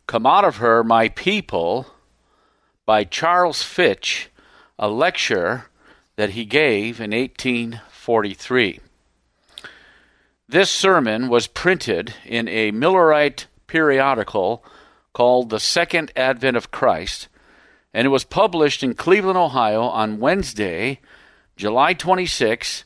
Come Out of Her, My People, by Charles Fitch, a lecture that he gave in 1843. This sermon was printed in a Millerite periodical called The Second Advent of Christ, and it was published in Cleveland, Ohio on Wednesday, July 26,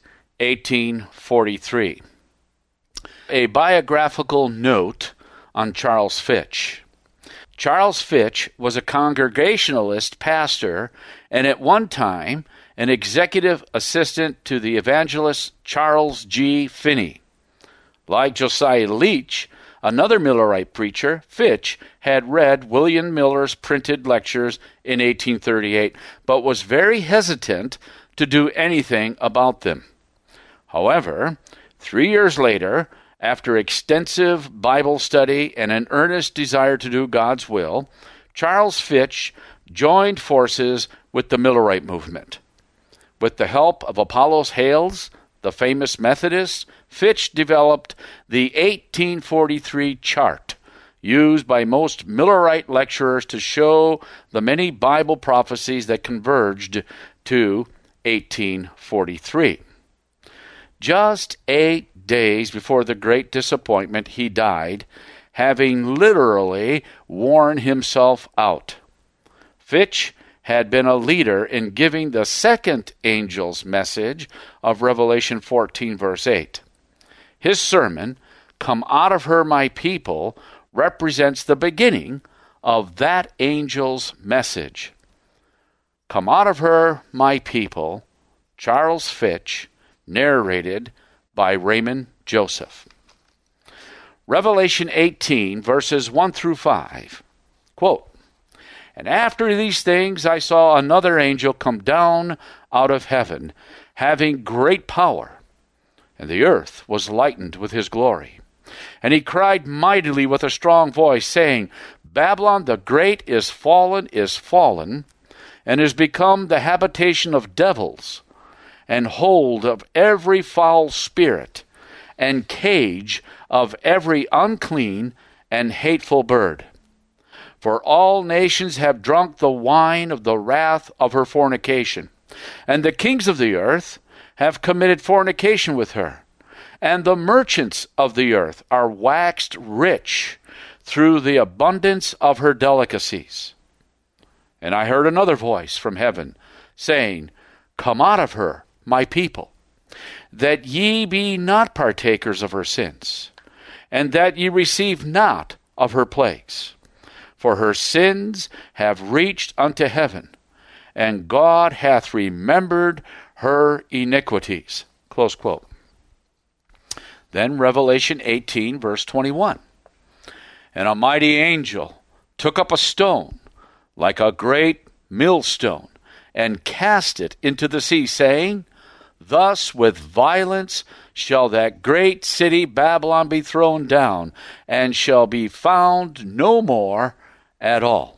1843. A biographical note on Charles Fitch. Charles Fitch was a Congregationalist pastor and at one time an executive assistant to the evangelist Charles G. Finney. Like Josiah Leach, another Millerite preacher, Fitch had read William Miller's printed lectures in 1838, but was very hesitant to do anything about them. However, 3 years later, after extensive Bible study and an earnest desire to do God's will, Charles Fitch joined forces with the Millerite movement. With the help of Apollos Hales, the famous Methodist, Fitch developed the 1843 chart, used by most Millerite lecturers to show the many Bible prophecies that converged to 1843. Just 8 days before the great disappointment, he died, having literally worn himself out. Fitch had been a leader in giving the second angel's message of Revelation 14, verse 8. His sermon, Come Out of Her, My People, represents the beginning of that angel's message. Come Out of Her, My People, Charles Fitch, narrated by Raymond Joseph. Revelation 18, verses 1 through 5. Quote, And after these things I saw another angel come down out of heaven, having great power, and the earth was lightened with his glory. And he cried mightily with a strong voice, saying, Babylon the great is fallen, and is become the habitation of devils, and hold of every foul spirit, and cage of every unclean and hateful bird. For all nations have drunk the wine of the wrath of her fornication, and the kings of the earth have committed fornication with her, and the merchants of the earth are waxed rich through the abundance of her delicacies. And I heard another voice from heaven, saying, Come out of her, my people, that ye be not partakers of her sins, and that ye receive not of her plagues. For her sins have reached unto heaven, and God hath remembered her iniquities. Close quote. Then Revelation 18, verse 21. And a mighty angel took up a stone, like a great millstone, and cast it into the sea, saying, Thus with violence shall that great city Babylon be thrown down, and shall be found no more at all.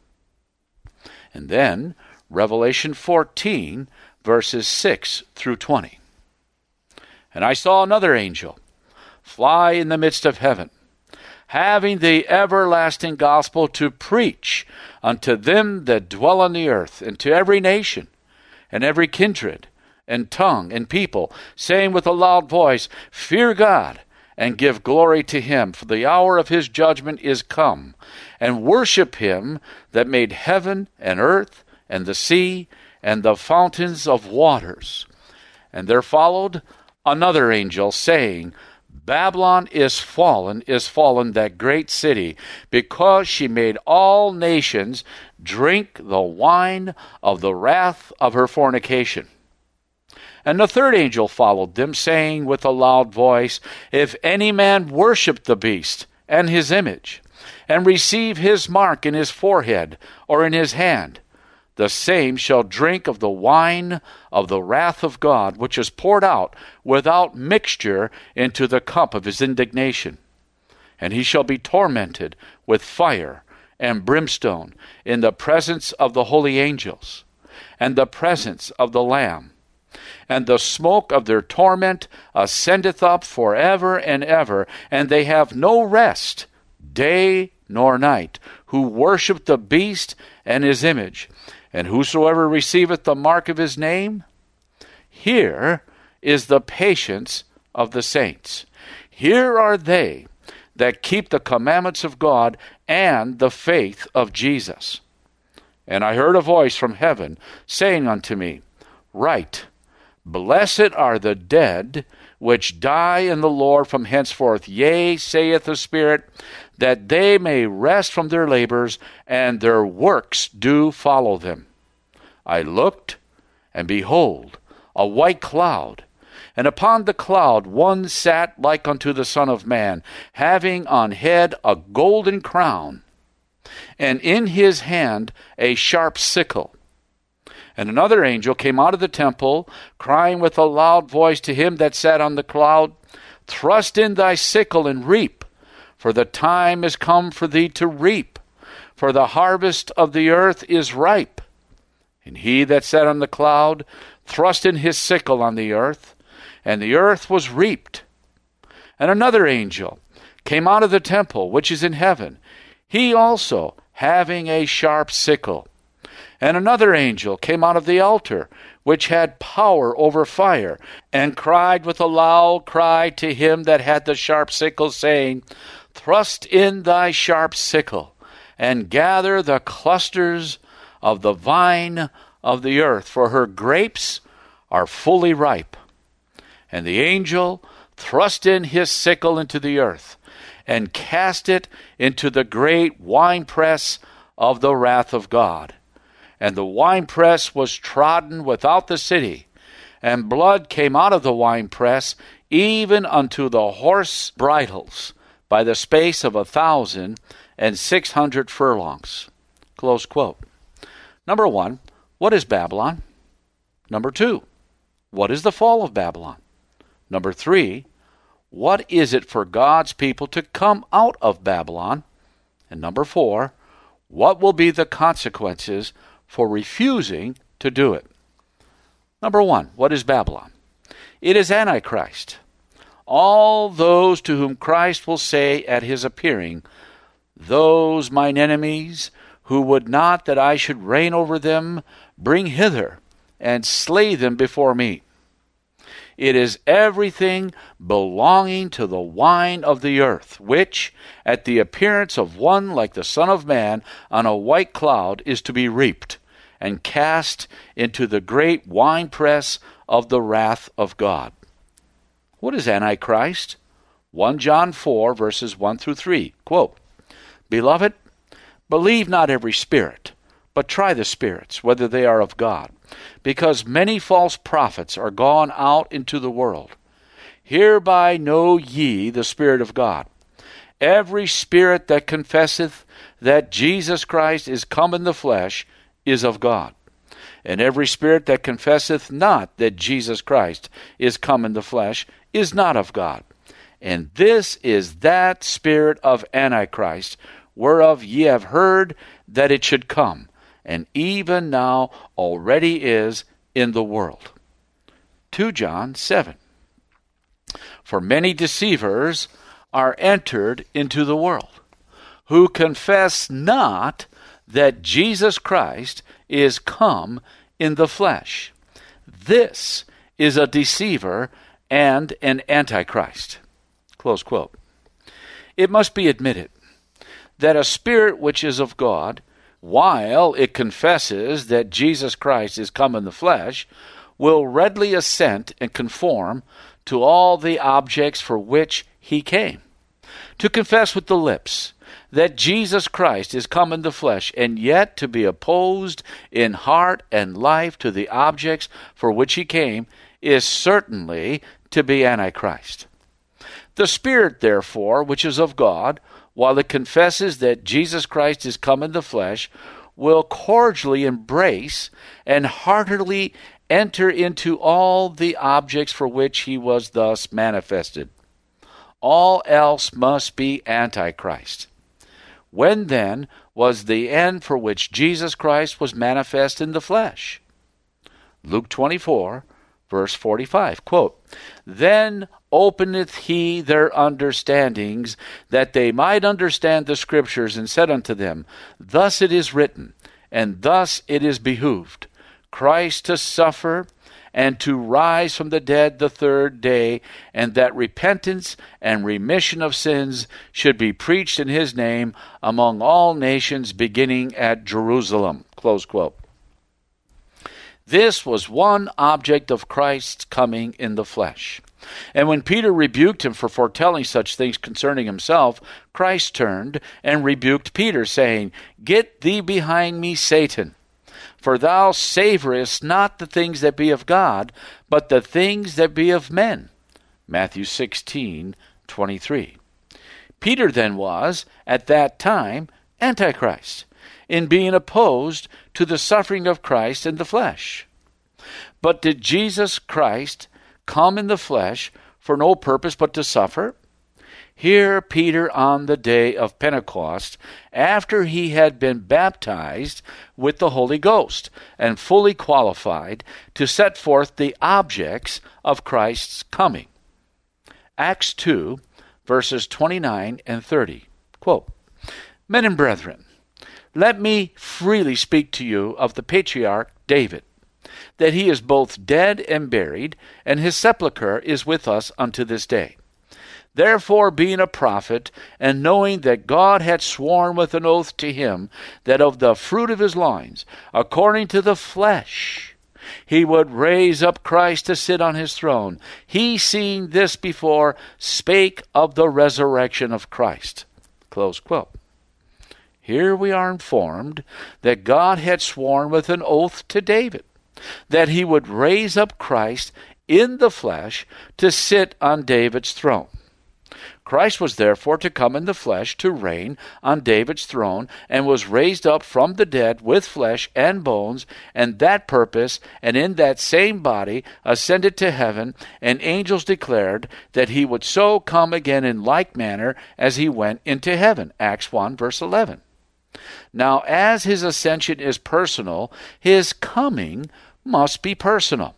And then Revelation 14, verses 6 through 20. And I saw another angel fly in the midst of heaven, having the everlasting gospel to preach unto them that dwell on the earth, and to every nation, and every kindred, and tongue, and people, saying with a loud voice, Fear God, and give glory to him, for the hour of his judgment is come, and worship him that made heaven and earth, and the sea, and the fountains of waters. And there followed another angel, saying, Babylon is fallen, that great city, because she made all nations drink the wine of the wrath of her fornication. And the third angel followed them, saying with a loud voice, If any man worship the beast and his image, and receive his mark in his forehead or in his hand, the same shall drink of the wine of the wrath of God, which is poured out without mixture into the cup of his indignation. And he shall be tormented with fire and brimstone in the presence of the holy angels, and the presence of the Lamb. And the smoke of their torment ascendeth up forever and ever, and they have no rest, day nor night, who worship the beast and his image, and whosoever receiveth the mark of his name. Here is the patience of the saints. Here are they that keep the commandments of God and the faith of Jesus. And I heard a voice from heaven saying unto me, Write, Blessed are the dead which die in the Lord from henceforth. Yea, saith the Spirit, that they may rest from their labors, and their works do follow them. I looked, and behold, a white cloud, and upon the cloud one sat like unto the Son of Man, having on head a golden crown, and in his hand a sharp sickle. And another angel came out of the temple, crying with a loud voice to him that sat on the cloud, Thrust in thy sickle and reap, for the time is come for thee to reap, for the harvest of the earth is ripe. And he that sat on the cloud thrust in his sickle on the earth, and the earth was reaped. And another angel came out of the temple which is in heaven, he also having a sharp sickle. And another angel came out of the altar, which had power over fire, and cried with a loud cry to him that had the sharp sickle, saying, Thrust in thy sharp sickle, and gather the clusters of the vine of the earth, for her grapes are fully ripe. And the angel thrust in his sickle into the earth, and cast it into the great winepress of the wrath of God. And the winepress was trodden without the city, and blood came out of the winepress, even unto the horse bridles, by the space of 1,600 furlongs. Close quote. Number 1, what is Babylon? Number 2, what is the fall of Babylon? Number 3, what is it for God's people to come out of Babylon? And number 4, what will be the consequences for refusing to do it? Number 1, what is Babylon? It is Antichrist. All those to whom Christ will say at his appearing, Those mine enemies, who would not that I should reign over them, bring hither, and slay them before me. It is everything belonging to the wine of the earth, which, at the appearance of one like the Son of Man on a white cloud, is to be reaped, and cast into the great winepress of the wrath of God. What is Antichrist? 1 John 4, verses 1 through 3. Quote, Beloved, believe not every spirit, but try the spirits, whether they are of God, because many false prophets are gone out into the world. Hereby know ye the Spirit of God. Every spirit that confesseth that Jesus Christ is come in the flesh is of God. And every spirit that confesseth not that Jesus Christ is come in the flesh is not of God. And this is that spirit of Antichrist, whereof ye have heard that it should come, and even now already is in the world. 2 John 7. For many deceivers are entered into the world, who confess not that Jesus Christ is come in the flesh. This is a deceiver and an antichrist. Close quote. It must be admitted that a spirit which is of God, while it confesses that Jesus Christ is come in the flesh, will readily assent and conform to all the objects for which he came. To confess with the lips that Jesus Christ is come in the flesh, and yet to be opposed in heart and life to the objects for which he came, is certainly to be Antichrist. The Spirit, therefore, which is of God, while it confesses that Jesus Christ is come in the flesh, will cordially embrace and heartily enter into all the objects for which he was thus manifested. All else must be Antichrist. When then was the end for which Jesus Christ was manifest in the flesh? Luke 24, Verse 45, quote, "Then openeth he their understandings, that they might understand the Scriptures, and said unto them, Thus it is written, and thus it is behooved, Christ to suffer, and to rise from the dead the third day, and that repentance and remission of sins should be preached in his name among all nations, beginning at Jerusalem." Close quote. This was one object of Christ's coming in the flesh. And when Peter rebuked him for foretelling such things concerning himself, Christ turned and rebuked Peter, saying, "Get thee behind me, Satan, for thou savorest not the things that be of God, but the things that be of men." Matthew 16:23. Peter then was, at that time, Antichrist, in being opposed to the suffering of Christ in the flesh. But did Jesus Christ come in the flesh for no purpose but to suffer? Here Peter, on the day of Pentecost, after he had been baptized with the Holy Ghost and fully qualified to set forth the objects of Christ's coming. Acts 2, verses 29 and 30. Quote, "Men and brethren, let me freely speak to you of the patriarch David, that he is both dead and buried, and his sepulchre is with us unto this day. Therefore, being a prophet, and knowing that God had sworn with an oath to him, that of the fruit of his loins, according to the flesh, he would raise up Christ to sit on his throne, he, seeing this before, spake of the resurrection of Christ." Close quote. Here we are informed that God had sworn with an oath to David that he would raise up Christ in the flesh to sit on David's throne. Christ was therefore to come in the flesh to reign on David's throne, and was raised up from the dead with flesh and bones, and that purpose, and in that same body ascended to heaven, and angels declared that he would so come again in like manner as he went into heaven. Acts 1, verse 11. Now, as his ascension is personal, his coming must be personal.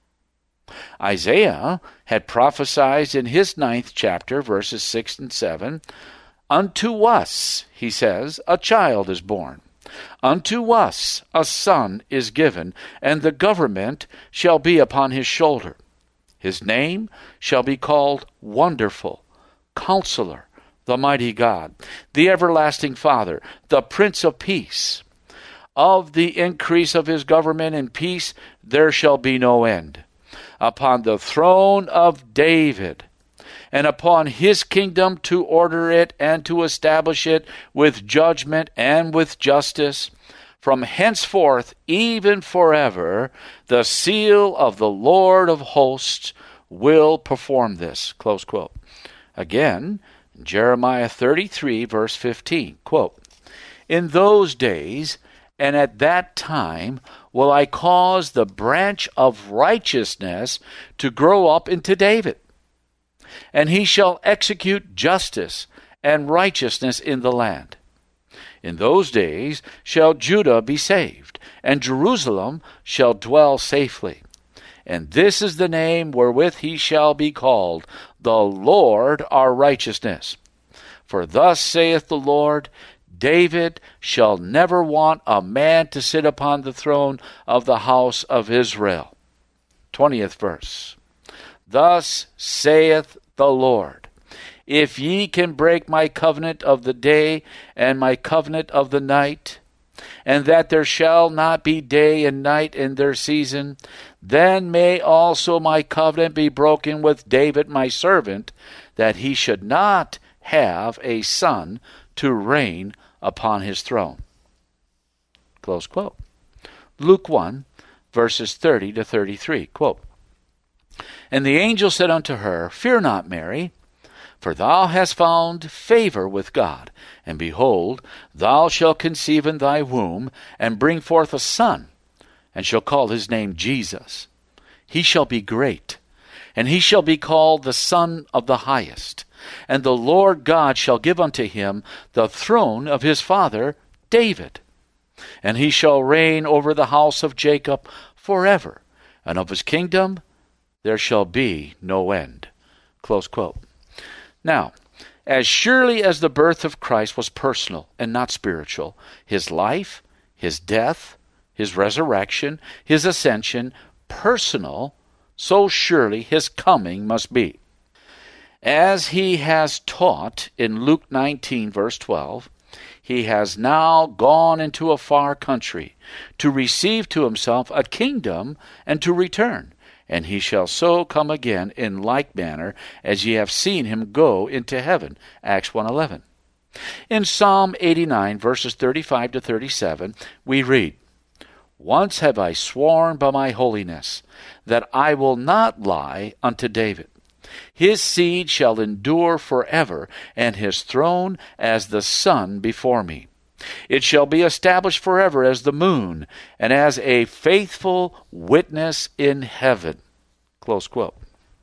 Isaiah had prophesied in his 9th chapter, verses 6 and 7, "Unto us," he says, "a child is born. Unto us a son is given, and the government shall be upon his shoulder. His name shall be called Wonderful, Counselor, the Mighty God, the Everlasting Father, the Prince of Peace. Of the increase of his government and peace there shall be no end. Upon the throne of David, and upon his kingdom, to order it and to establish it with judgment and with justice, from henceforth even forever. The seal of the Lord of hosts will perform this." Close quote. Again, Jeremiah 33, verse 15, quote, "In those days and at that time will I cause the branch of righteousness to grow up into David, and he shall execute justice and righteousness in the land. In those days shall Judah be saved, and Jerusalem shall dwell safely. And this is the name wherewith he shall be called, the Lord our righteousness. For thus saith the Lord, David shall never want a man to sit upon the throne of the house of Israel." 20th verse. "Thus saith the Lord, if ye can break my covenant of the day and my covenant of the night, and that there shall not be day and night in their season, then may also my covenant be broken with David my servant, that he should not have a son to reign upon his throne." Close quote. Luke 1, verses 30 to 33, quote, "And the angel said unto her, Fear not, Mary, for thou hast found favor with God. And behold, thou shalt conceive in thy womb, and bring forth a son, and shall call his name Jesus. He shall be great, and he shall be called the Son of the Highest. And the Lord God shall give unto him the throne of his father David. And he shall reign over the house of Jacob forever, and of his kingdom there shall be no end. Close quote. Now, as surely as the birth of Christ was personal and not spiritual, his life, his death, his resurrection, his ascension, personal, so surely his coming must be. As he has taught in Luke 19, verse 12, he has now gone into a far country to receive to himself a kingdom and to return. And he shall so come again in like manner as ye have seen him go into heaven. Acts 1:11. In Psalm 89, verses 35 to 37, we read, Once have I sworn by my holiness, that I will not lie unto David. His seed shall endure forever, and his throne as the sun before me. It shall be established forever as the moon, and as a faithful witness in heaven. Close quote.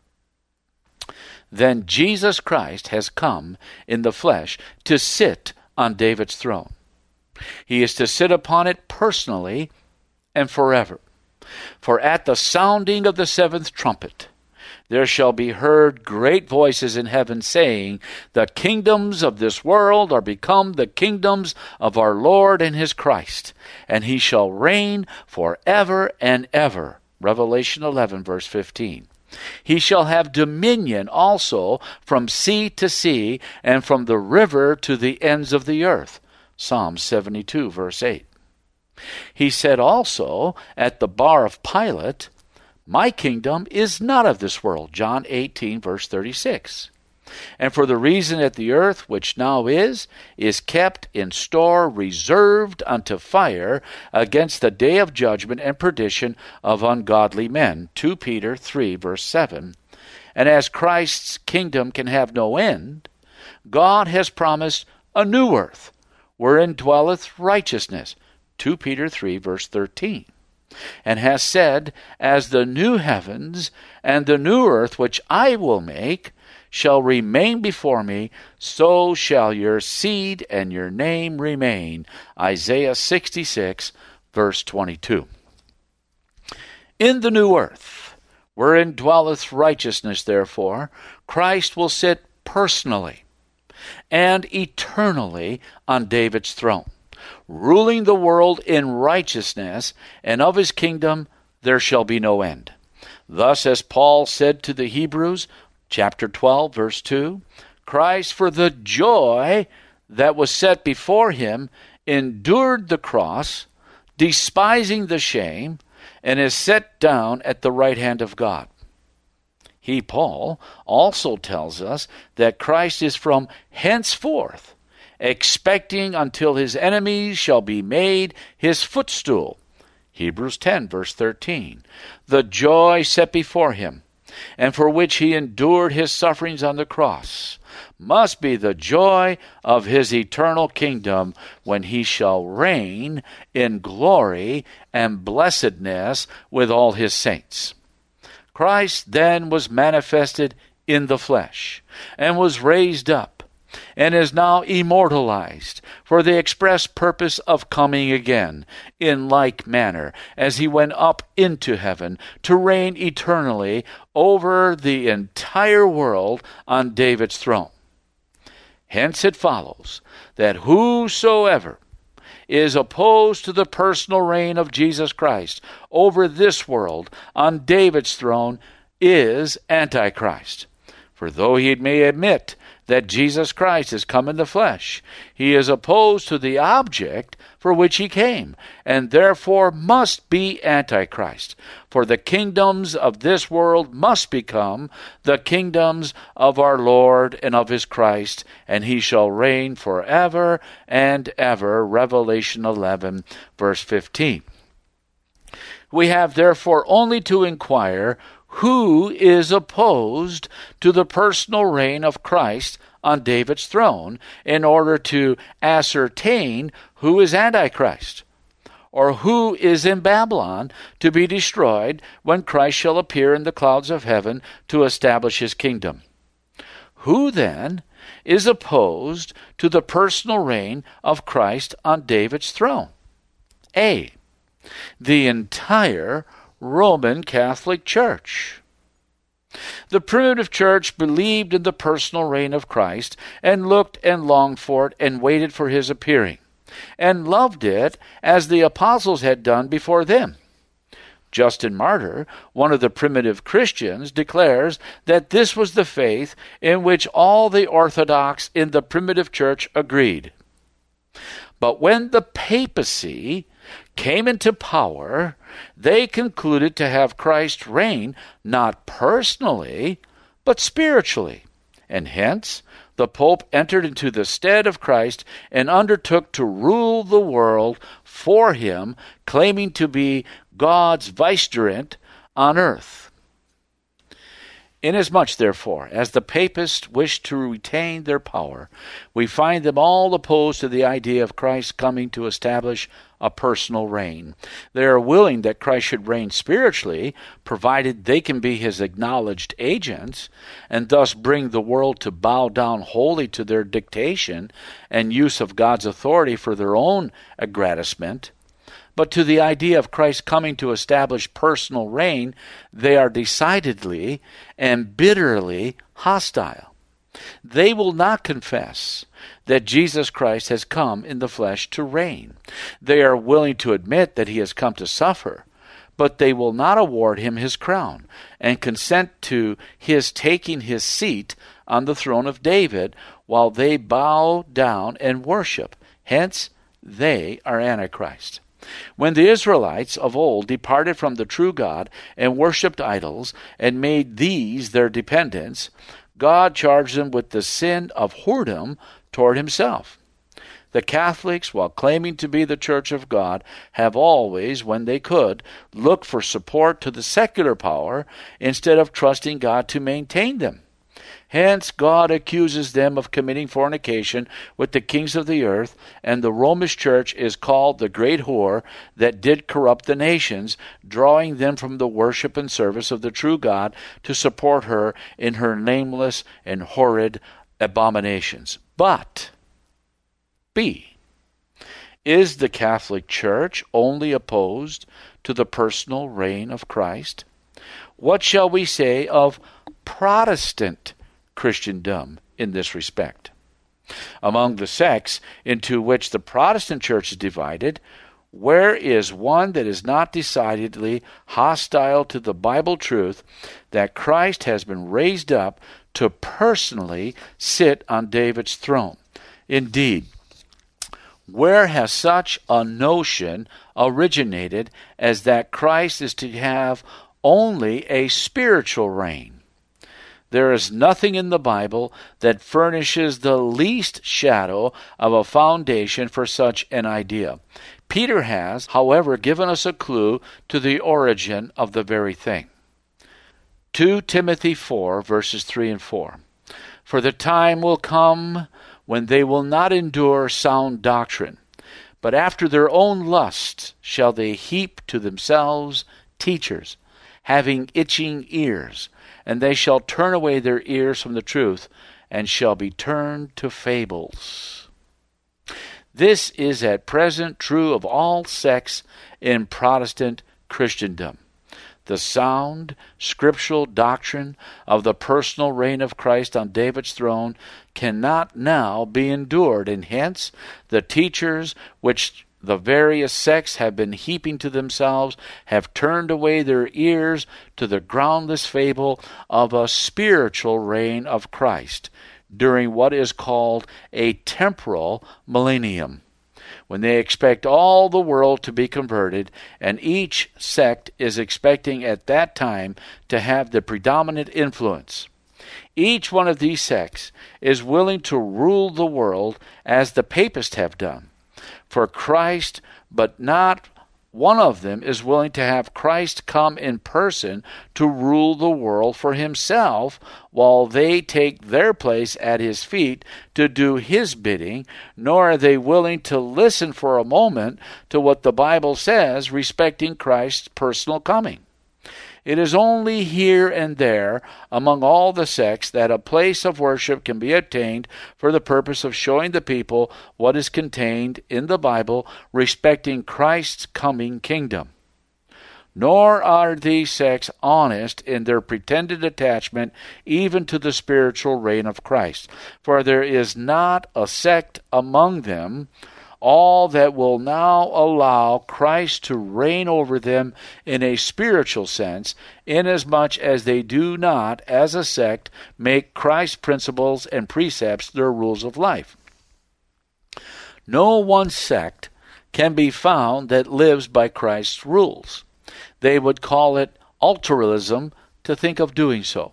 Then Jesus Christ has come in the flesh to sit on David's throne. He is to sit upon it personally and forever. For at the sounding of the seventh trumpet, there shall be heard great voices in heaven saying, The kingdoms of this world are become the kingdoms of our Lord and his Christ, and he shall reign forever and ever. Revelation 11, verse 15. He shall have dominion also from sea to sea, and from the river to the ends of the earth. Psalm 72, verse 8. He said also at the bar of Pilate, My kingdom is not of this world. John 18, verse 36. And for the reason that the earth which now is kept in store, reserved unto fire, against the day of judgment and perdition of ungodly men. 2 Peter 3, verse 7. And as Christ's kingdom can have no end, God has promised a new earth, wherein dwelleth righteousness. 2 Peter 3, verse 13. And has said, As the new heavens and the new earth which I will make shall remain before me, so shall your seed and your name remain. Isaiah 66, verse 22. In the new earth, wherein dwelleth righteousness, therefore, Christ will sit personally and eternally on David's throne, ruling the world in righteousness, and of his kingdom there shall be no end. Thus, as Paul said to the Hebrews, chapter 12, verse 2, Christ, for the joy that was set before him, endured the cross, despising the shame, and is set down at the right hand of God. He, Paul, also tells us that Christ is from henceforth expecting until his enemies shall be made his footstool. Hebrews 10, verse 13. The joy set before him, and for which he endured his sufferings on the cross, must be the joy of his eternal kingdom, when he shall reign in glory and blessedness with all his saints. Christ then was manifested in the flesh, and was raised up, and is now immortalized for the express purpose of coming again, in like manner as he went up into heaven to reign eternally over the entire world on David's throne. Hence it follows that whosoever is opposed to the personal reign of Jesus Christ over this world on David's throne is Antichrist. For though he may admit that Jesus Christ has come in the flesh, he is opposed to the object for which he came, and therefore must be Antichrist. For the kingdoms of this world must become the kingdoms of our Lord and of his Christ, and he shall reign forever and ever. Revelation 11, verse 15. We have therefore only to inquire who is opposed to the personal reign of Christ on David's throne, in order to ascertain who is Antichrist, or who is in Babylon to be destroyed when Christ shall appear in the clouds of heaven to establish his kingdom. Who then is opposed to the personal reign of Christ on David's throne? A, the entire Roman Catholic Church. The primitive church believed in the personal reign of Christ and looked and longed for it and waited for his appearing, and loved it as the apostles had done before them. Justin Martyr, one of the primitive Christians, declares that this was the faith in which all the Orthodox in the primitive church agreed. But when the papacy came into power, they concluded to have Christ reign not personally, but spiritually, and hence the Pope entered into the stead of Christ and undertook to rule the world for him, claiming to be God's vicegerent on earth. Inasmuch, therefore, as the papists wished to retain their power, we find them all opposed to the idea of Christ coming to establish a personal reign. They are willing that Christ should reign spiritually, provided they can be his acknowledged agents, and thus bring the world to bow down wholly to their dictation and use of God's authority for their own aggrandizement. But to the idea of Christ coming to establish personal reign, they are decidedly and bitterly hostile. They will not confess that Jesus Christ has come in the flesh to reign. They are willing to admit that he has come to suffer, but they will not award him his crown and consent to his taking his seat on the throne of David while they bow down and worship. Hence, they are Antichrist. When the Israelites of old departed from the true God and worshipped idols and made these their dependents, God charged them with the sin of whoredom toward himself. The Catholics, while claiming to be the Church of God, have always, when they could, looked for support to the secular power instead of trusting God to maintain them. Hence, God accuses them of committing fornication with the kings of the earth, and the Romish Church is called the great whore that did corrupt the nations, drawing them from the worship and service of the true God to support her in her nameless and horrid abominations. But, B, is the Catholic Church only opposed to the personal reign of Christ? What shall we say of Protestant Christendom in this respect? Among the sects into which the Protestant Church is divided, where is one that is not decidedly hostile to the Bible truth that Christ has been raised up to personally sit on David's throne? Indeed, where has such a notion originated as that Christ is to have only a spiritual reign? There is nothing in the Bible that furnishes the least shadow of a foundation for such an idea. Peter has, however, given us a clue to the origin of the very thing. 2 Timothy 4, verses 3 and 4. For the time will come when they will not endure sound doctrine, but after their own lusts shall they heap to themselves teachers, having itching ears, and they shall turn away their ears from the truth, and shall be turned to fables. This is at present true of all sects in Protestant Christendom. The sound, scriptural doctrine of the personal reign of Christ on David's throne cannot now be endured, and hence the teachers which the various sects have been heaping to themselves have turned away their ears to the groundless fable of a spiritual reign of Christ during what is called a temporal millennium, when they expect all the world to be converted, and each sect is expecting at that time to have the predominant influence. Each one of these sects is willing to rule the world as the papists have done for Christ, but not one of them is willing to have Christ come in person to rule the world for himself, while they take their place at his feet to do his bidding, nor are they willing to listen for a moment to what the Bible says respecting Christ's personal coming. It is only here and there among all the sects that a place of worship can be attained for the purpose of showing the people what is contained in the Bible respecting Christ's coming kingdom. Nor are these sects honest in their pretended attachment even to the spiritual reign of Christ. For there is not a sect among them all that will now allow Christ to reign over them in a spiritual sense, inasmuch as they do not, as a sect, make Christ's principles and precepts their rules of life. No one sect can be found that lives by Christ's rules. They would call it altruism to think of doing so.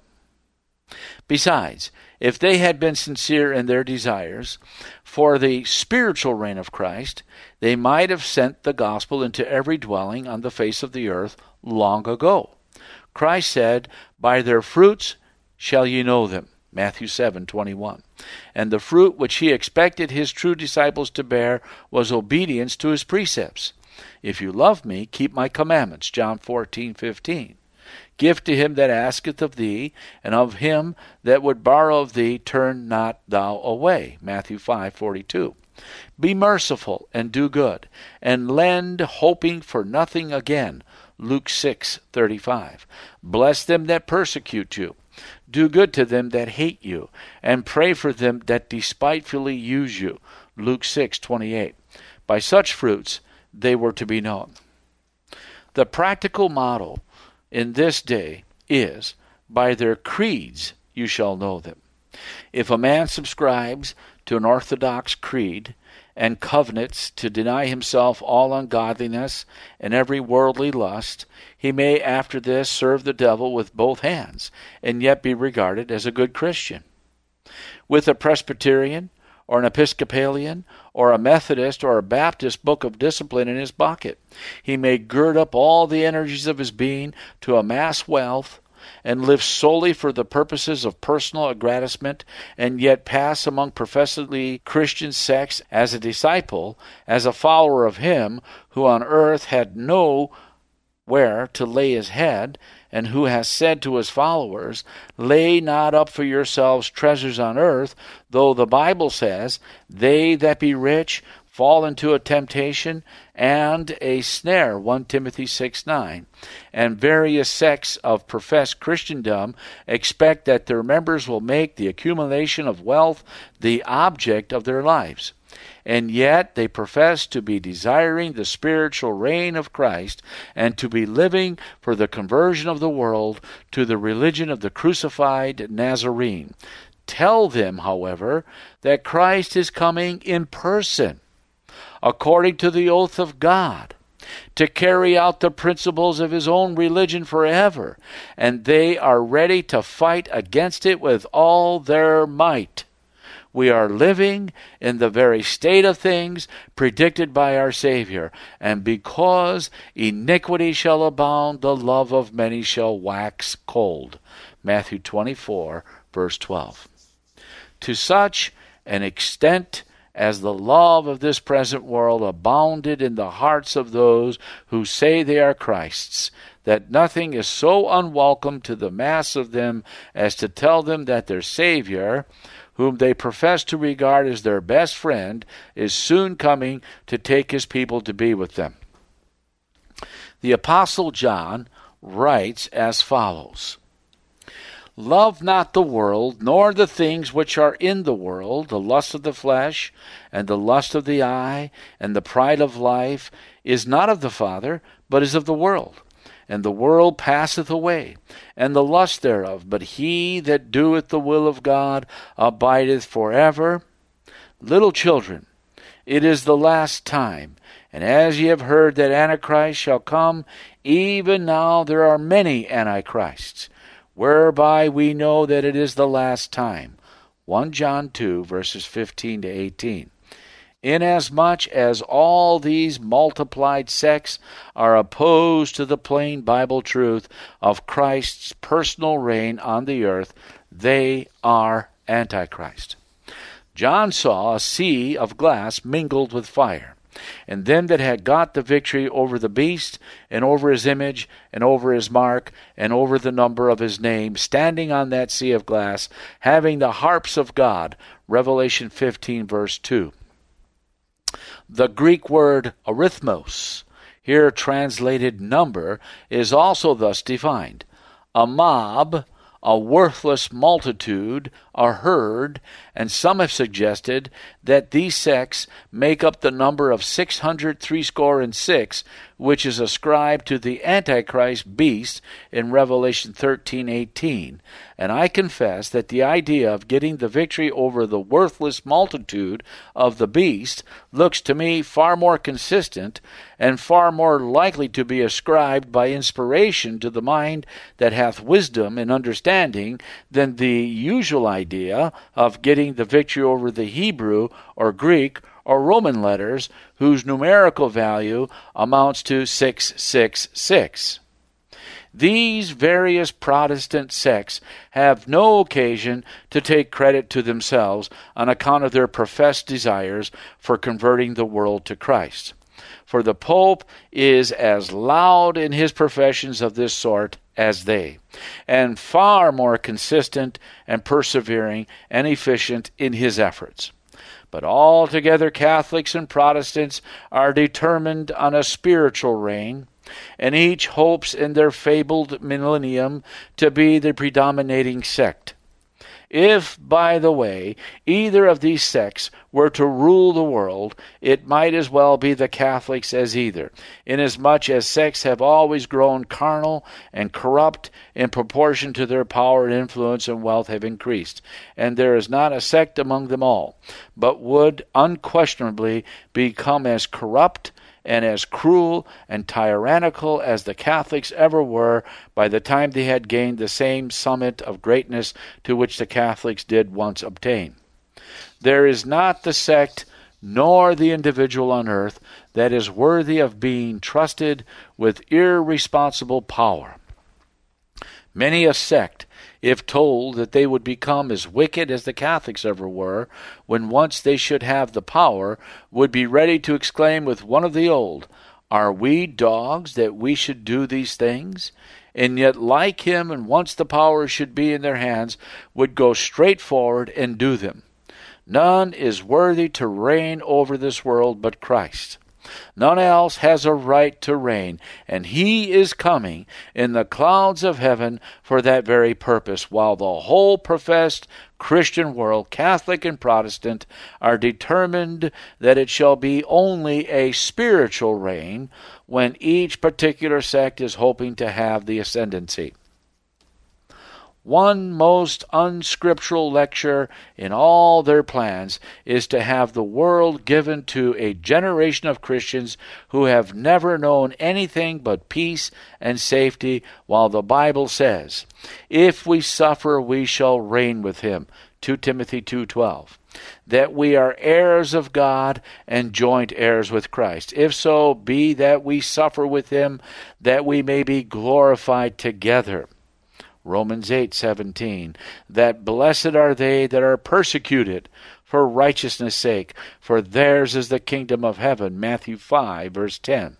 Besides, if they had been sincere in their desires for the spiritual reign of Christ, they might have sent the gospel into every dwelling on the face of the earth long ago. Christ said, "By their fruits shall ye know them," Matthew 7:21. And the fruit which he expected his true disciples to bear was obedience to his precepts. "If you love me, keep my commandments," John 14:15. "Give to him that asketh of thee, and of him that would borrow of thee turn not thou away," Matthew 5:42. "Be merciful, and do good, and lend, hoping for nothing again," Luke 6:35. "Bless them that persecute you. Do good to them that hate you, and pray for them that despitefully use you," Luke 6:28. By such fruits they were to be known. The practical motto in this day is, "By their creeds you shall know them." If a man subscribes to an orthodox creed and covenants to deny himself all ungodliness and every worldly lust, he may after this serve the devil with both hands and yet be regarded as a good Christian. With a Presbyterian or an Episcopalian or a Methodist or a Baptist book of discipline in his pocket, he may gird up all the energies of his being to amass wealth and live solely for the purposes of personal aggrandizement, and yet pass among professedly Christian sects as a disciple, as a follower of him who on earth had nowhere to lay his head, and who has said to his followers, "Lay not up for yourselves treasures on earth," though the Bible says, "They that be rich fall into a temptation and a snare," 1 Timothy 6:9. And various sects of professed Christendom expect that their members will make the accumulation of wealth the object of their lives. And yet they profess to be desiring the spiritual reign of Christ and to be living for the conversion of the world to the religion of the crucified Nazarene. Tell them, however, that Christ is coming in person, according to the oath of God, to carry out the principles of his own religion forever, and they are ready to fight against it with all their might. We are living in the very state of things predicted by our Savior, and because iniquity shall abound, the love of many shall wax cold. Matthew 24, verse 12. To such an extent as the love of this present world abounded in the hearts of those who say they are Christ's, that nothing is so unwelcome to the mass of them as to tell them that their Savior, whom they profess to regard as their best friend, is soon coming to take his people to be with them. The Apostle John writes as follows: "Love not the world, nor the things which are in the world. The lust of the flesh, and the lust of the eye, and the pride of life is not of the Father, but is of the world. And the world passeth away, and the lust thereof, but he that doeth the will of God abideth forever. Little children, it is the last time, and as ye have heard that Antichrist shall come, even now there are many Antichrists, whereby we know that it is the last time." 1 John 2, verses 15 to 18. Inasmuch as all these multiplied sects are opposed to the plain Bible truth of Christ's personal reign on the earth, they are Antichrist. John saw a sea of glass mingled with fire, and them that had got the victory over the beast, and over his image, and over his mark, and over the number of his name, standing on that sea of glass, having the harps of God. Revelation 15, verse 2. The Greek word arithmos here translated number, is also thus defined: a mob, a worthless multitude, a herd, and some have suggested that these sects make up the number of 666, which is ascribed to the Antichrist beast in Revelation 13:18. And I confess that the idea of getting the victory over the worthless multitude of the beast looks to me far more consistent and far more likely to be ascribed by inspiration to the mind that hath wisdom and understanding than the usual idea of getting the victory over the Hebrew or Greek or Roman letters, whose numerical value amounts to 666. These various Protestant sects have no occasion to take credit to themselves on account of their professed desires for converting the world to Christ. For the Pope is as loud in his professions of this sort as they, and far more consistent and persevering and efficient in his efforts. But altogether Catholics and Protestants are determined on a spiritual reign, and each hopes in their fabled millennium to be the predominating sect. If, by the way, either of these sects were to rule the world, it might as well be the Catholics as either, inasmuch as sects have always grown carnal and corrupt in proportion to their power and influence and wealth have increased, and there is not a sect among them all, but would unquestionably become as corrupt and as cruel and tyrannical as the Catholics ever were by the time they had gained the same summit of greatness to which the Catholics did once obtain. There is not the sect nor the individual on earth that is worthy of being trusted with irresponsible power. Many a sect, if told that they would become as wicked as the Catholics ever were, when once they should have the power, would be ready to exclaim with one of the old, "Are we dogs that we should do these things?" And yet, like him, and once the power should be in their hands, would go straight forward and do them. None is worthy to reign over this world but Christ. None else has a right to reign, and he is coming in the clouds of heaven for that very purpose, while the whole professed Christian world, Catholic and Protestant, are determined that it shall be only a spiritual reign, when each particular sect is hoping to have the ascendancy. One most unscriptural lecture in all their plans is to have the world given to a generation of Christians who have never known anything but peace and safety, while the Bible says, "If we suffer, we shall reign with him," 2 Timothy 2:12. That we are heirs of God and joint heirs with Christ. If so be that we suffer with him, that we may be glorified together. Romans 8:17, that blessed are they that are persecuted for righteousness' sake, for theirs is the kingdom of heaven. Matthew 5, verse 10.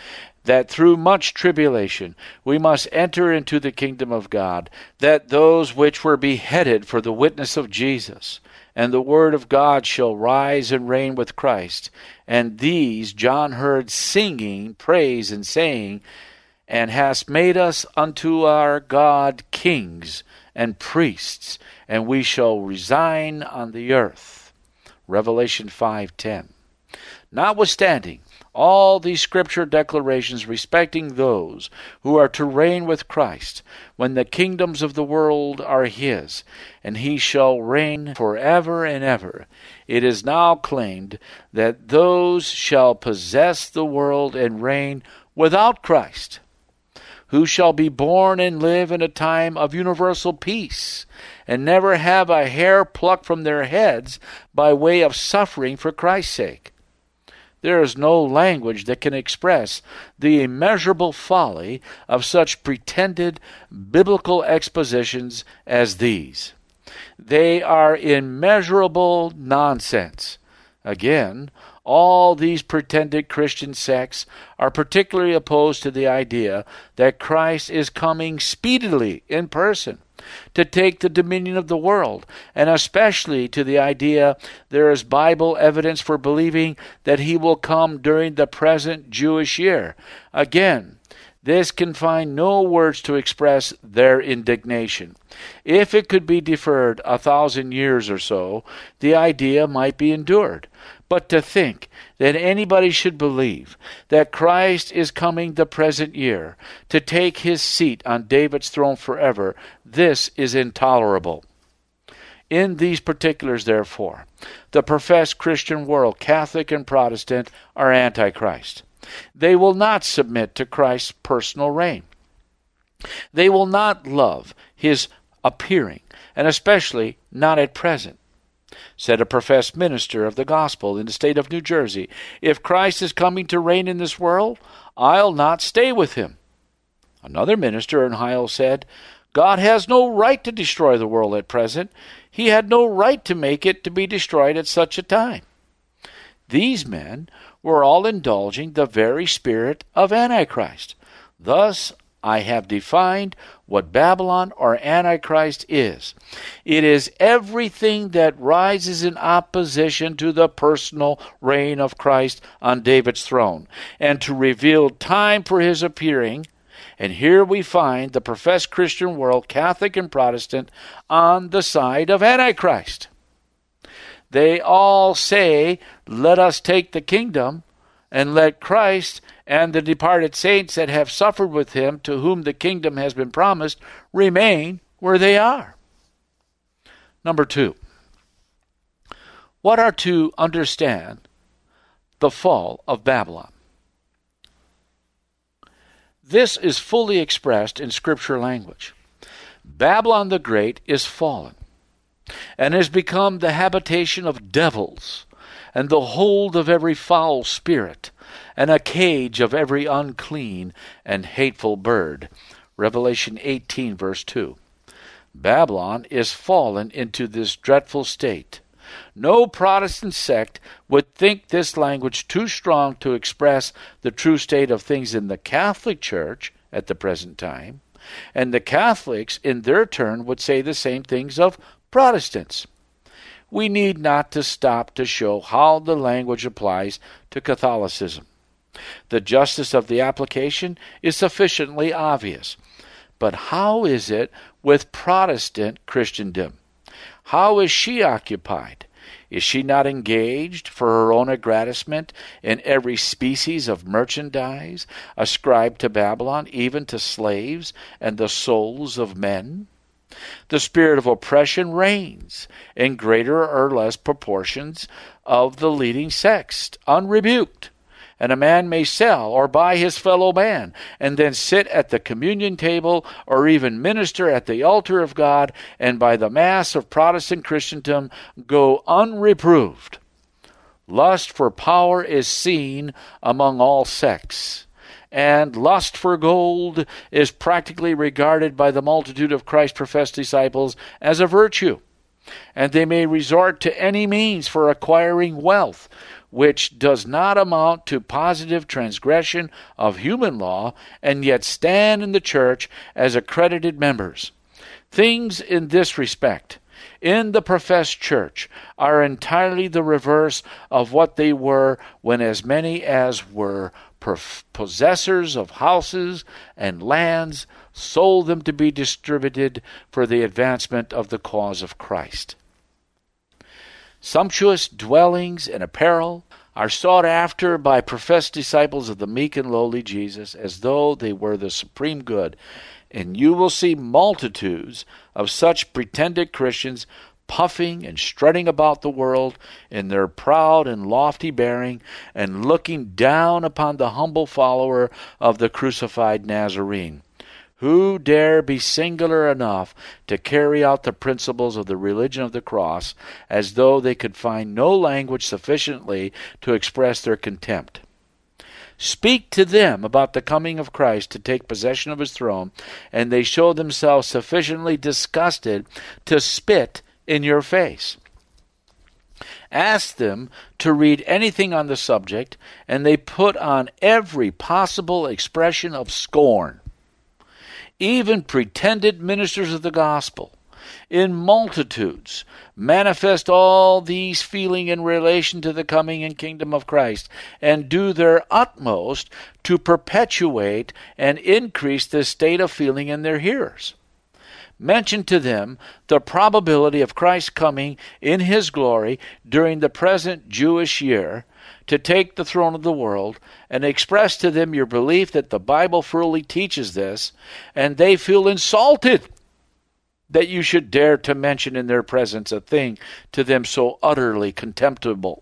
That through much tribulation we must enter into the kingdom of God, that those which were beheaded for the witness of Jesus and the word of God shall rise and reign with Christ. And these John heard singing praise and saying, "And hast made us unto our God kings and priests, and we shall reign on the earth." Revelation 5:10. Notwithstanding all these scripture declarations respecting those who are to reign with Christ, when the kingdoms of the world are his, and he shall reign forever and ever, it is now claimed that those shall possess the world and reign without Christ, who shall be born and live in a time of universal peace, and never have a hair plucked from their heads by way of suffering for Christ's sake. There is no language that can express the immeasurable folly of such pretended biblical expositions as these. They are immeasurable nonsense. Again, all these pretended Christian sects are particularly opposed to the idea that Christ is coming speedily in person, to take the dominion of the world, and especially to the idea there is Bible evidence for believing that he will come during the present Jewish year. Again, this can find no words to express their indignation. If it could be deferred 1,000 years or so, the idea might be endured. But to think that anybody should believe that Christ is coming the present year to take his seat on David's throne forever, this is intolerable. In these particulars, therefore, the professed Christian world, Catholic and Protestant, are Antichrist. They will not submit to Christ's personal reign. They will not love his appearing, and especially not at present. Said a professed minister of the gospel in the state of New Jersey, "If Christ is coming to reign in this world, I'll not stay with him." Another minister in Ohio said, "God has no right to destroy the world at present. He had no right to make it to be destroyed at such a time." These men were all indulging the very spirit of Antichrist. Thus, I have defined what Babylon or Antichrist is. It is everything that rises in opposition to the personal reign of Christ on David's throne, and to reveal time for his appearing. And here we find the professed Christian world, Catholic and Protestant, on the side of Antichrist. They all say, "Let us take the kingdom, and let Christ and the departed saints that have suffered with him, to whom the kingdom has been promised, remain where they are." Number 2, what are to understand the fall of Babylon? This is fully expressed in Scripture language. Babylon the Great is fallen, and has become the habitation of devils, and the hold of every foul spirit, and a cage of every unclean and hateful bird. Revelation 18, verse 2. Babylon is fallen into this dreadful state. No Protestant sect would think this language too strong to express the true state of things in the Catholic Church at the present time, and the Catholics in their turn would say the same things of Protestants. We need not to stop to show how the language applies to Catholicism. The justice of the application is sufficiently obvious. But how is it with Protestant Christendom? How is she occupied? Is she not engaged for her own aggrandizement in every species of merchandise ascribed to Babylon, even to slaves and the souls of men? The spirit of oppression reigns in greater or less proportions of the leading sex, unrebuked. And a man may sell or buy his fellow man, and then sit at the communion table or even minister at the altar of God, and by the mass of Protestant Christendom go unreproved. Lust for power is seen among all sects, and lust for gold is practically regarded by the multitude of Christ's professed disciples as a virtue, and they may resort to any means for acquiring wealth, which does not amount to positive transgression of human law, and yet stand in the church as accredited members. Things in this respect, in the professed church, are entirely the reverse of what they were when as many as were possessors of houses and lands sold them to be distributed for the advancement of the cause of Christ. Sumptuous dwellings and apparel are sought after by professed disciples of the meek and lowly Jesus as though they were the supreme good, and you will see multitudes of such pretended Christians puffing and strutting about the world in their proud and lofty bearing, and looking down upon the humble follower of the crucified Nazarene. Who dare be singular enough to carry out the principles of the religion of the cross as though they could find no language sufficiently to express their contempt? Speak to them about the coming of Christ to take possession of his throne, and they show themselves sufficiently disgusted to spit in your face. Ask them to read anything on the subject, and they put on every possible expression of scorn. even pretended ministers of the gospel, in multitudes, manifest all these feeling in relation to the coming and kingdom of Christ, and do their utmost to perpetuate and increase this state of feeling in their hearers. Mention to them the probability of Christ coming in his glory during the present Jewish year to take the throne of the world, and express to them your belief that the Bible fully teaches this, and they feel insulted that you should dare to mention in their presence a thing to them so utterly contemptible.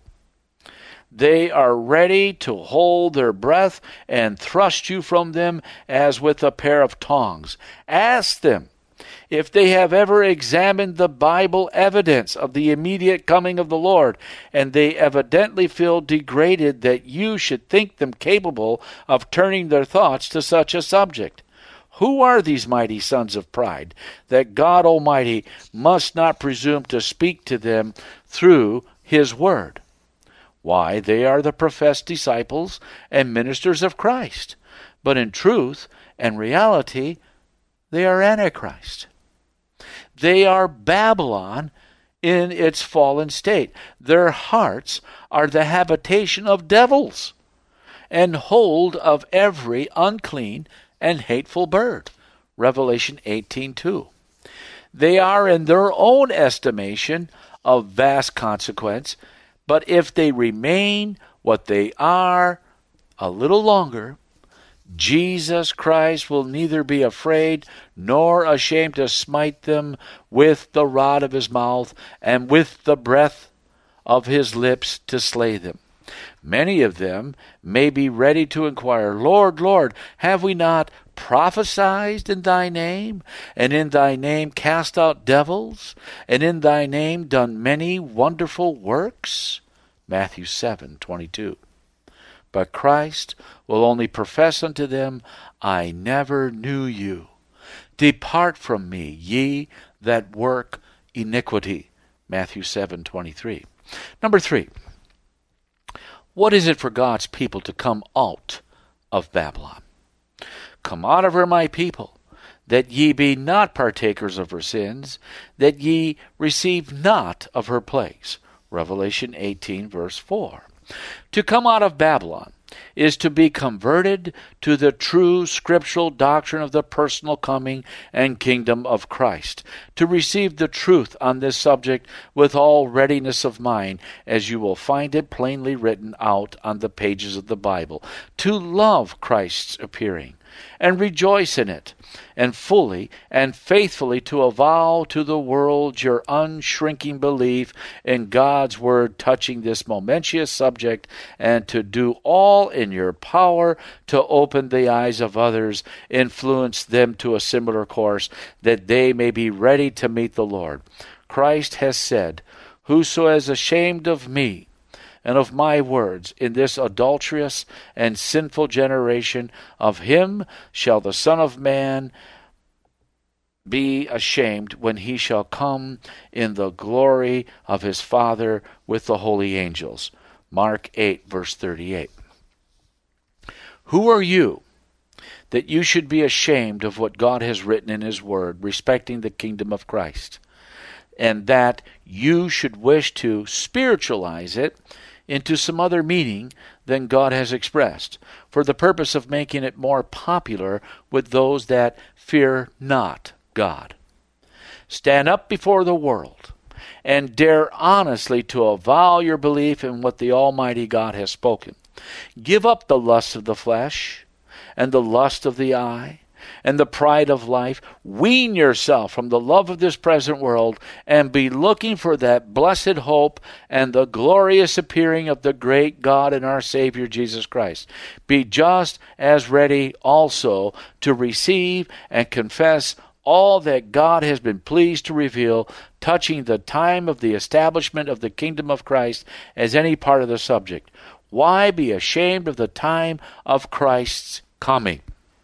They are ready to hold their breath and thrust you from them as with a pair of tongs. Ask them if they have ever examined the Bible evidence of the immediate coming of the Lord, and they evidently feel degraded that you should think them capable of turning their thoughts to such a subject. Who are these mighty sons of pride, that God Almighty must not presume to speak to them through his word? Why, they are the professed disciples and ministers of Christ, but in truth and reality they are Antichrist. They are Babylon in its fallen state. Their hearts are the habitation of devils, and hold of every unclean and hateful bird. Revelation 18:2. They are in their own estimation of vast consequence, but if they remain what they are a little longer, Jesus Christ will neither be afraid nor ashamed to smite them with the rod of his mouth and with the breath of his lips to slay them. Many of them may be ready to inquire, Lord, Lord, have we not prophesied in thy name, and in thy name cast out devils, and in thy name done many wonderful works? Matthew 7:22. But Christ will only profess unto them, I never knew you. Depart from me, ye that work iniquity. Matthew 7:23. Number 3. What is it for God's people to come out of Babylon? Come out of her, my people, that ye be not partakers of her sins, that ye receive not of her plagues. Revelation 18, verse 4. To come out of Babylon is to be converted to the true scriptural doctrine of the personal coming and kingdom of Christ, to receive the truth on this subject with all readiness of mind, as you will find it plainly written out on the pages of the Bible, to love Christ's appearing, and rejoice in it, and fully and faithfully to avow to the world your unshrinking belief in God's word touching this momentous subject, and to do all in your power to open the eyes of others, influence them to a similar course, that they may be ready to meet the Lord. Christ has said, Whoso is ashamed of me and of my words in this adulterous and sinful generation, of him shall the Son of Man be ashamed when he shall come in the glory of his Father with the holy angels. Mark 8, verse 38. Who are you that you should be ashamed of what God has written in his word respecting the kingdom of Christ, and that you should wish to spiritualize it into some other meaning than God has expressed, for the purpose of making it more popular with those that fear not God? Stand up before the world and dare honestly to avow your belief in what the Almighty God has spoken. Give up the lust of the flesh and the lust of the eye and the pride of life. Wean yourself from the love of this present world, and be looking for that blessed hope and the glorious appearing of the great God and our Savior Jesus Christ. Be just as ready also to receive and confess all that God has been pleased to reveal touching the time of the establishment of the kingdom of Christ as any part of the subject. Why be ashamed of the time of Christ's coming?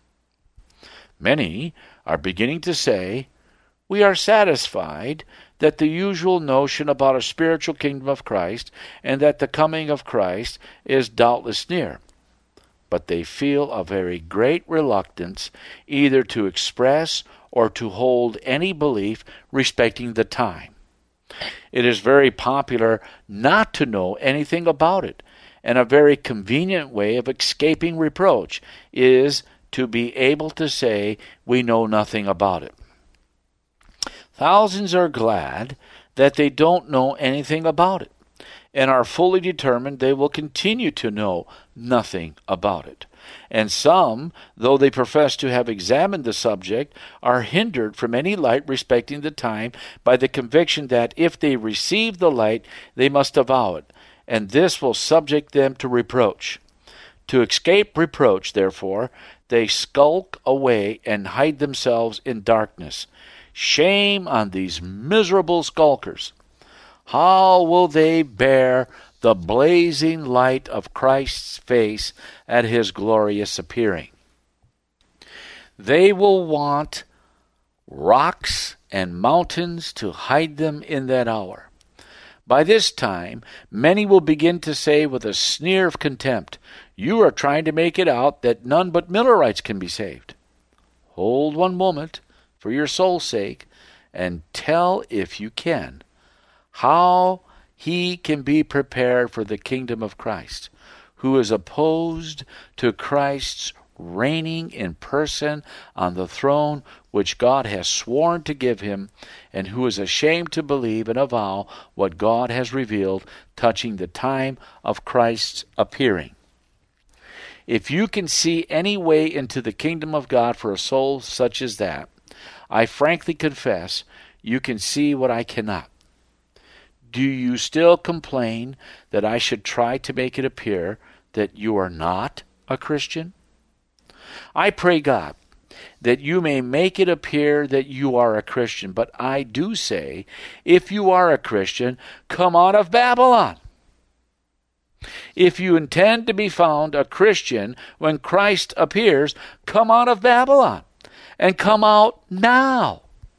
Many are beginning to say, we are satisfied that the usual notion about a spiritual kingdom of Christ and that the coming of Christ is doubtless near. but they feel a very great reluctance either to express or to hold any belief respecting the time. It is very popular not to know anything about it, and a very convenient way of escaping reproach is to be able to say we know nothing about it. Thousands are glad that they don't know anything about it, and are fully determined they will continue to know nothing about it. And some, though they profess to have examined the subject, are hindered from any light respecting the time by the conviction that if they receive the light, they must avow it, and this will subject them to reproach. To escape reproach, therefore, they skulk away and hide themselves in darkness. Shame on these miserable skulkers! How will they bear the blazing light of Christ's face at his glorious appearing? They will want rocks and mountains to hide them in that hour. By this time, many will begin to say with a sneer of contempt, "You are trying to make it out that none but Millerites can be saved." Hold one moment, for your soul's sake, and tell, if you can, how he can be prepared for the kingdom of Christ, who is opposed to Christ's reigning in person on the throne which God has sworn to give him, and who is ashamed to believe and avow what God has revealed touching the time of Christ's appearing. If you can see any way into the kingdom of God for a soul such as that, I frankly confess you can see what I cannot. Do you still complain that I should try to make it appear that you are not a Christian? I pray God that you may make it appear that you are a Christian, but I do say, if you are a Christian, come out of Babylon. If you intend to be found a Christian when Christ appears, come out of Babylon, and come out now.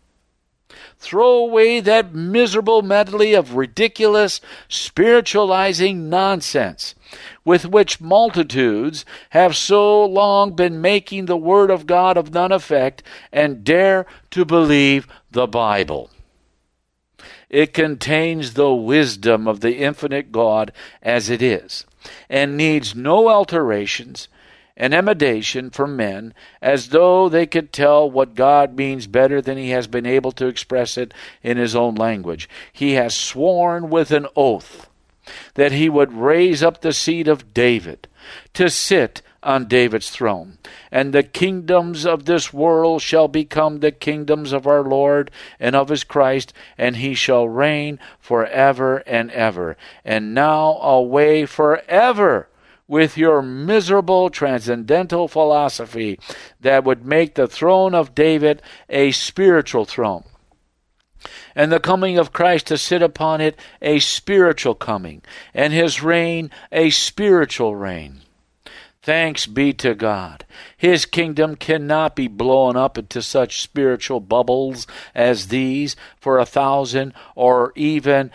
Throw away that miserable medley of ridiculous, spiritualizing nonsense with which multitudes have so long been making the Word of God of none effect, and dare to believe the Bible. It contains the wisdom of the infinite God as it is, and needs no alterations and emendation from men, as though they could tell what God means better than he has been able to express it in his own language. He has sworn with an oath that he would raise up the seed of David to sit on David's throne, and the kingdoms of this world shall become the kingdoms of our Lord and of his Christ, and he shall reign forever and ever. And now away forever with your miserable transcendental philosophy that would make the throne of David a spiritual throne, and the coming of Christ to sit upon it a spiritual coming, and his reign a spiritual reign. Thanks be to God. His kingdom cannot be blown up into such spiritual bubbles as these for 1,000 or even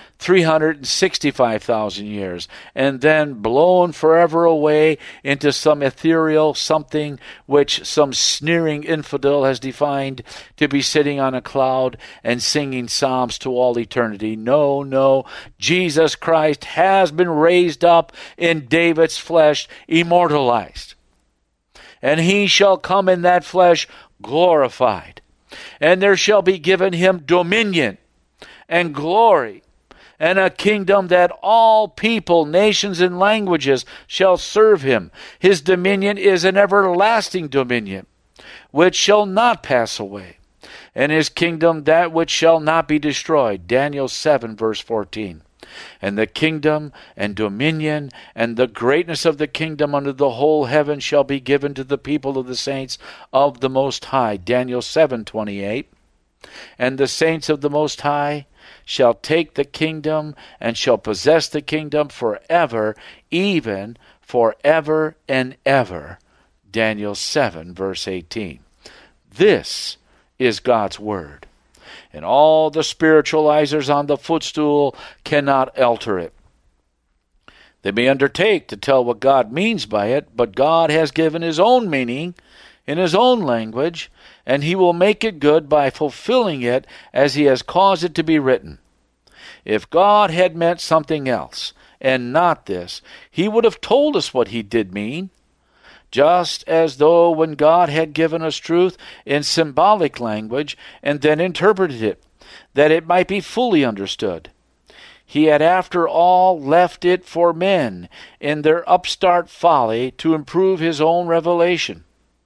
365,000 years, and then blown forever away into some ethereal something which some sneering infidel has defined to be sitting on a cloud and singing psalms to all eternity. No, no. Jesus Christ has been raised up in David's flesh, immortalized. And he shall come in that flesh glorified. And there shall be given him dominion and glory, and a kingdom that all people, nations, and languages shall serve him. His dominion is an everlasting dominion, which shall not pass away, and his kingdom that which shall not be destroyed. Daniel 7, verse 14. And the kingdom and dominion and the greatness of the kingdom under the whole heaven shall be given to the people of the saints of the Most High. Daniel 7:28. And the saints of the Most High shall take the kingdom and shall possess the kingdom forever, even forever and ever. Daniel 7, verse 18. This is God's word, and all the spiritualizers on the footstool cannot alter it. They may undertake to tell what God means by it, but God has given his own meaning in his own language, and he will make it good by fulfilling it as he has caused it to be written. If God had meant something else, and not this, he would have told us what he did mean, just as though when God had given us truth in symbolic language and then interpreted it, that it might be fully understood. He had after all left it for men in their upstart folly to improve his own revelation.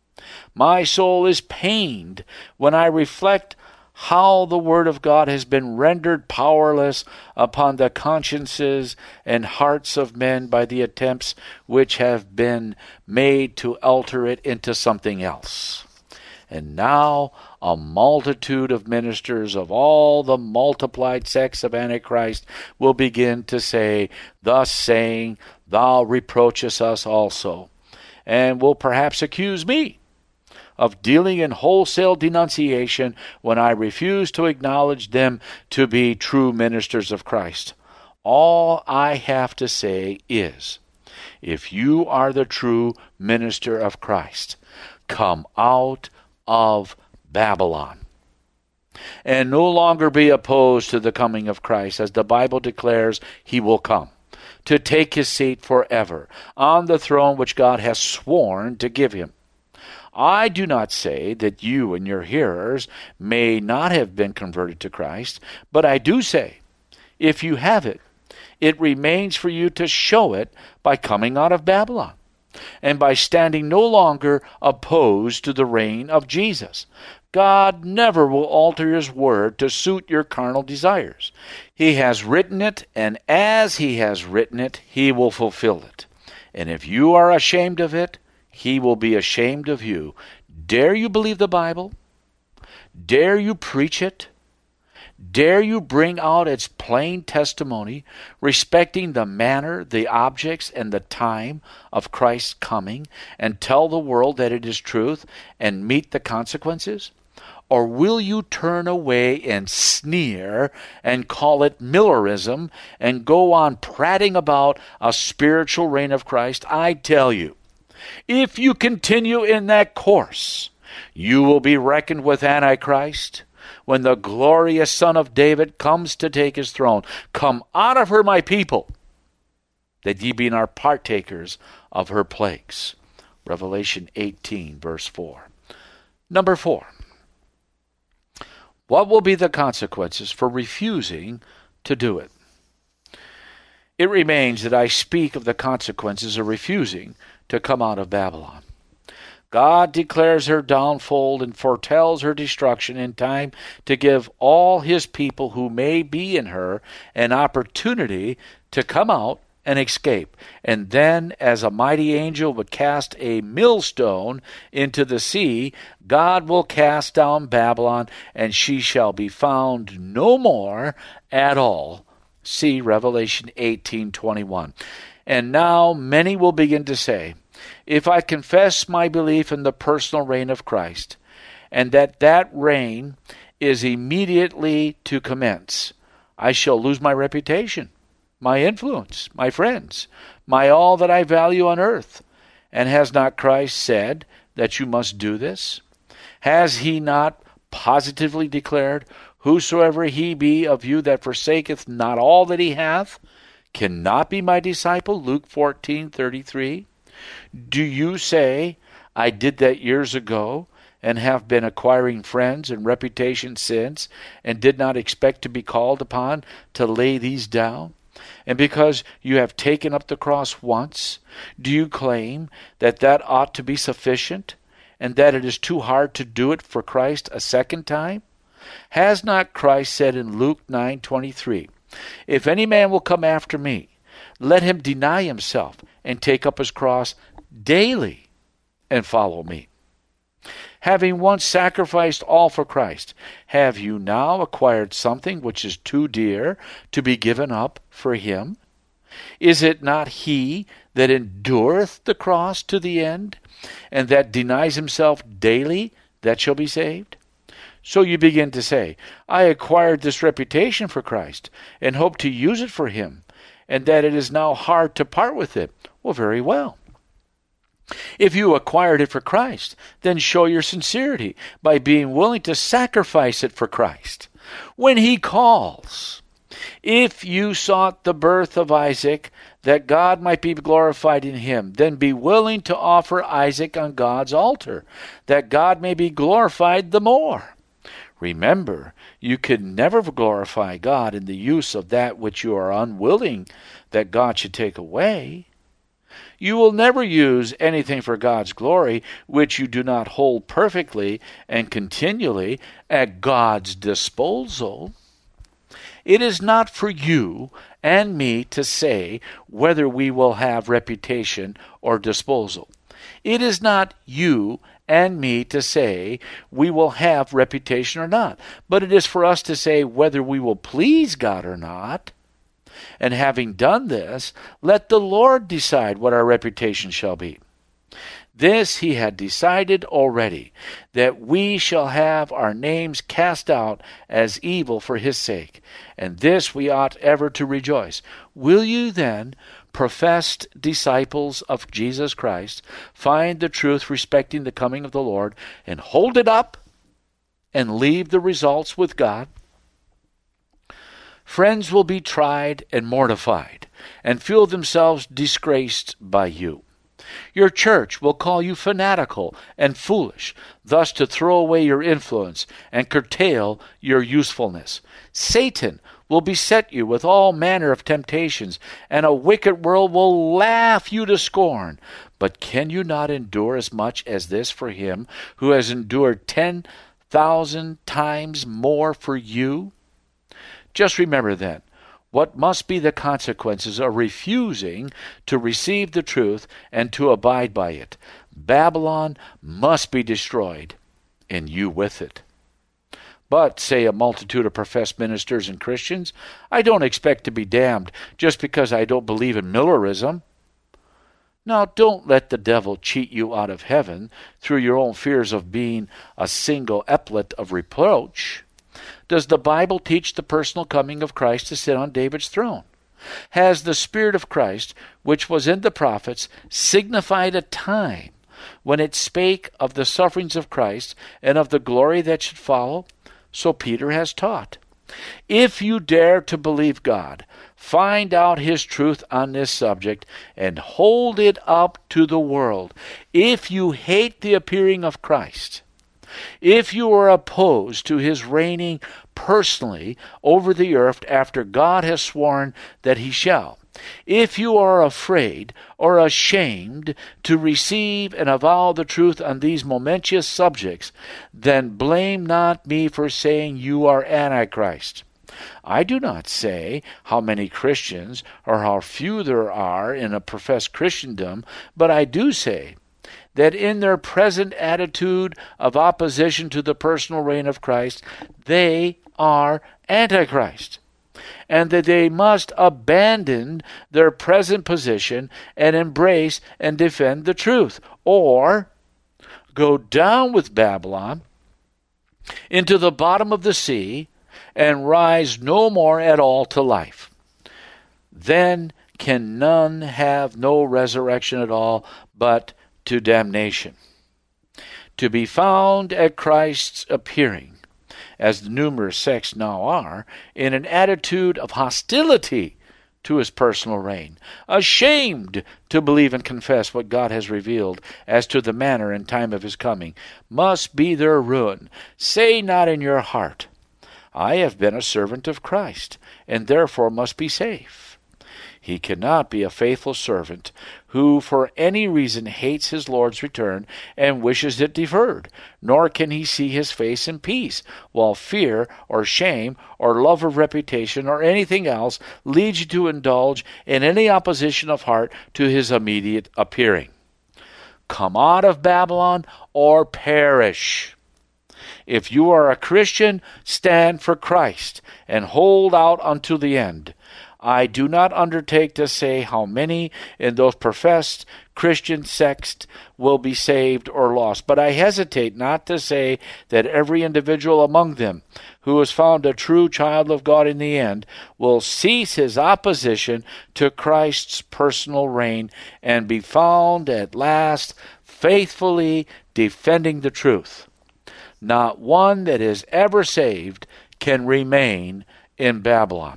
My soul is pained when I reflect how the Word of God has been rendered powerless upon the consciences and hearts of men by the attempts which have been made to alter it into something else. And now a multitude of ministers of all the multiplied sects of Antichrist will begin to say, thus saying, thou reproachest us also, and will perhaps accuse me of dealing in wholesale denunciation when I refuse to acknowledge them to be true ministers of Christ. All I have to say is, if you are the true minister of Christ, come out of Babylon, and no longer be opposed to the coming of Christ, as the Bible declares he will come, to take his seat forever on the throne which God has sworn to give him. I do not say that you and your hearers may not have been converted to Christ, but I do say, if you have it, it remains for you to show it by coming out of Babylon, and by standing no longer opposed to the reign of Jesus. God never will alter his word to suit your carnal desires. He has written it, and as he has written it, he will fulfill it. And if you are ashamed of it, he will be ashamed of you. Dare you believe the Bible? Dare you preach it? Dare you bring out its plain testimony respecting the manner, the objects, and the time of Christ's coming, and tell the world that it is truth and meet the consequences? Or will you turn away and sneer and call it Millerism and go on prating about a spiritual reign of Christ? I tell you, if you continue in that course, you will be reckoned with Antichrist when the glorious Son of David comes to take his throne. Come out of her, my people, that ye be not partakers of her plagues. Revelation 18, verse 4. Number 4. What will be the consequences for refusing to do it? It remains that I speak of the consequences of refusing to come out of Babylon. God declares her downfall and foretells her destruction in time to give all his people who may be in her an opportunity to come out and escape. And then, as a mighty angel would cast a millstone into the sea, God will cast down Babylon, and she shall be found no more at all. See Revelation 18:21. And now many will begin to say, if I confess my belief in the personal reign of Christ, and that reign is immediately to commence, I shall lose my reputation, my influence, my friends, my all that I value on earth. And has not Christ said that you must do this? Has he not positively declared, whosoever he be of you that forsaketh not all that he hath, cannot be my disciple? Luke 14:33. Do you say, I did that years ago, and have been acquiring friends and reputation since, and did not expect to be called upon to lay these down? And because you have taken up the cross once, do you claim that that ought to be sufficient, and that it is too hard to do it for Christ a second time? Has not Christ said in Luke 9:23, if any man will come after me, let him deny himself and take up his cross daily and follow me? Having once sacrificed all for Christ, have you now acquired something which is too dear to be given up for him? Is it not he that endureth the cross to the end, and that denies himself daily, that shall be saved? So you begin to say, I acquired this reputation for Christ, and hope to use it for him, and that it is now hard to part with it. Well, very well. If you acquired it for Christ, then show your sincerity by being willing to sacrifice it for Christ. When he calls, if you sought the birth of Isaac, that God might be glorified in him, then be willing to offer Isaac on God's altar, that God may be glorified the more. Remember, you can never glorify God in the use of that which you are unwilling that God should take away. You will never use anything for God's glory which you do not hold perfectly and continually at God's disposal. It is not for you and me to say whether we will have reputation or disposal. It is not you and me to say we will have reputation or not, but it is for us to say whether we will please God or not. And having done this, let the Lord decide what our reputation shall be. This he had decided already, that we shall have our names cast out as evil for his sake, and this we ought ever to rejoice. Will you then, professed disciples of Jesus Christ, find the truth respecting the coming of the Lord, and hold it up, and leave the results with God? Friends will be tried and mortified, and feel themselves disgraced by you. Your church will call you fanatical and foolish, thus to throw away your influence and curtail your usefulness. Satan will beset you with all manner of temptations, and a wicked world will laugh you to scorn. But can you not endure as much as this for him who has endured 10,000 times more for you? Just remember then, what must be the consequences of refusing to receive the truth and to abide by it. Babylon must be destroyed, and you with it. But, say a multitude of professed ministers and Christians, I don't expect to be damned just because I don't believe in Millerism. Now, don't let the devil cheat you out of heaven through your own fears of being a single epithet of reproach. Does the Bible teach the personal coming of Christ to sit on David's throne? Has the Spirit of Christ, which was in the prophets, signified a time when it spake of the sufferings of Christ and of the glory that should follow? So Peter has taught. If you dare to believe God, find out his truth on this subject and hold it up to the world. If you hate the appearing of Christ, if you are opposed to his reigning personally over the earth after God has sworn that he shall, if you are afraid or ashamed to receive and avow the truth on these momentous subjects, then blame not me for saying you are Antichrist. I do not say how many Christians or how few there are in a professed Christendom, but I do say that in their present attitude of opposition to the personal reign of Christ, they are Antichrist, and that they must abandon their present position and embrace and defend the truth, or go down with Babylon into the bottom of the sea and rise no more at all to life. Then can none have no resurrection at all, but to damnation. To be found at Christ's appearing, as the numerous sects now are, in an attitude of hostility to his personal reign, ashamed to believe and confess what God has revealed as to the manner and time of his coming, must be their ruin. Say not in your heart, I have been a servant of Christ, and therefore must be safe. He cannot be a faithful servant who for any reason hates his Lord's return and wishes it deferred, nor can he see his face in peace, while fear or shame or love of reputation or anything else leads you to indulge in any opposition of heart to his immediate appearing. Come out of Babylon or perish. If you are a Christian, stand for Christ and hold out until the end. I do not undertake to say how many in those professed Christian sects will be saved or lost, but I hesitate not to say that every individual among them who is found a true child of God in the end will cease his opposition to Christ's personal reign and be found at last faithfully defending the truth. Not one that is ever saved can remain in Babylon.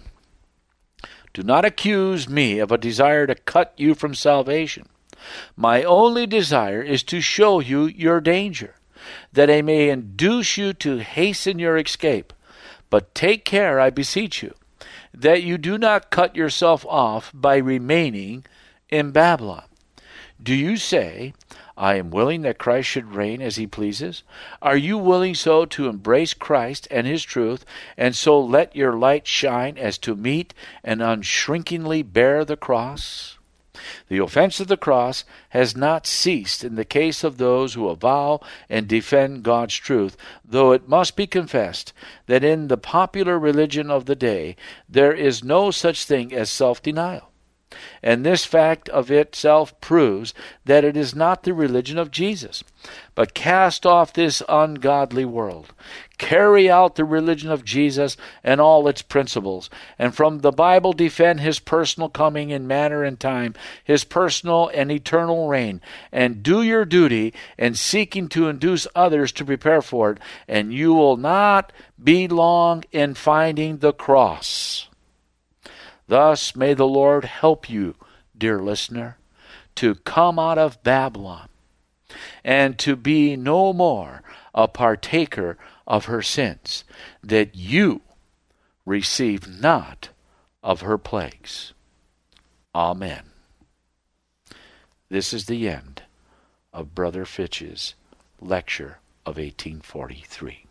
Do not accuse me of a desire to cut you from salvation. My only desire is to show you your danger, that I may induce you to hasten your escape. But take care, I beseech you, that you do not cut yourself off by remaining in Babylon. Do you say, I am willing that Christ should reign as he pleases? Are you willing so to embrace Christ and his truth, and so let your light shine as to meet and unshrinkingly bear the cross? The offense of the cross has not ceased in the case of those who avow and defend God's truth, though it must be confessed that in the popular religion of the day there is no such thing as self-denial. And this fact of itself proves that it is not the religion of Jesus. But cast off this ungodly world. Carry out the religion of Jesus and all its principles, and from the Bible defend his personal coming in manner and time, his personal and eternal reign, and do your duty in seeking to induce others to prepare for it, and you will not be long in finding the cross. Thus may the Lord help you, dear listener, to come out of Babylon and to be no more a partaker of her sins, that you receive not of her plagues. Amen. This is the end of Brother Fitch's lecture of 1843.